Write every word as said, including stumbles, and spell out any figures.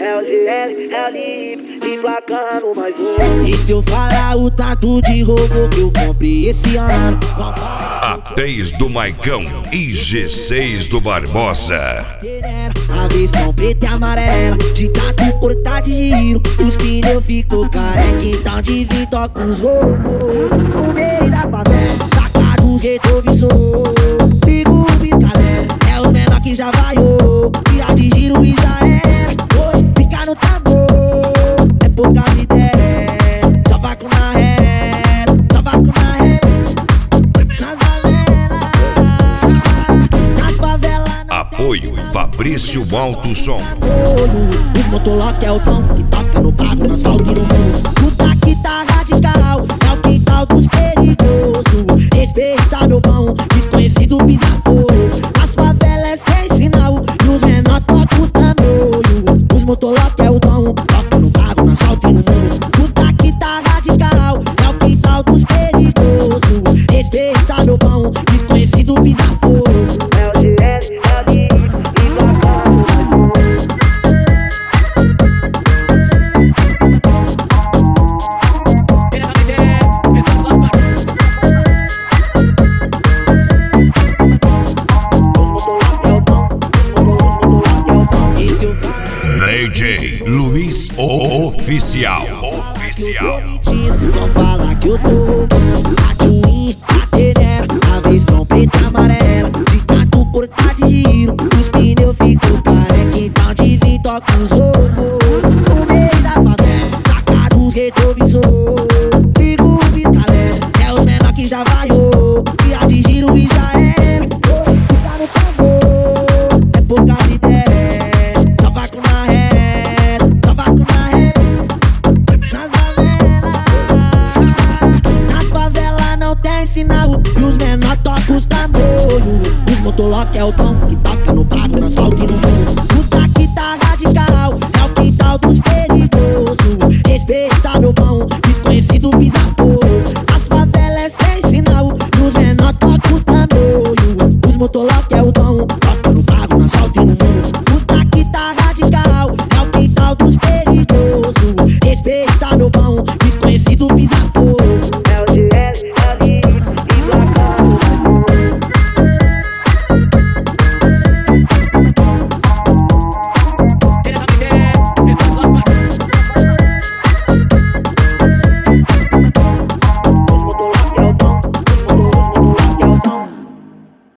É o G L, é o Lip, emplacando mais um. E se eu falar o tanto de roubo que eu comprei esse ano? A dez do Maicão e G seis do Barbosa. A visão preta e amarela, de tato porta de giro. Os pneus ficou careca, então de vir toca os roubos. No meio da favela, saca dos retrovisor. Liga o piscalé, é os menor que já vaiou. Tira de giro e já era. Oi, fica no tambor, é pouca ideia. Só vai com na ré, só vai com na ré. Nas favelas, Apoio Fabrício Alto Som. os motolock é o tom que toca no barro, no asfalto e no morro. O daqui tá radical, é o quintal dos perigosos. Respeita meu pão, desconhecido pisaforo. As favelas é sem sinal e os menores tocam os tamanhos. Os motolock é o tom, toca no barro, no asfalto e no morro. O daqui tá radical, é o quintal dos perigosos. Respeita meu pão, desconhecido pisaforo. É o G L, é o Lip, emplacando mais um. D J Luiz Oficial. Oficial. Vão falar que eu tô roubando. A Twin, a Tenera, a visão preta e amarela, de tato porta de giro. Os pneus ficam careca, então de vir toca os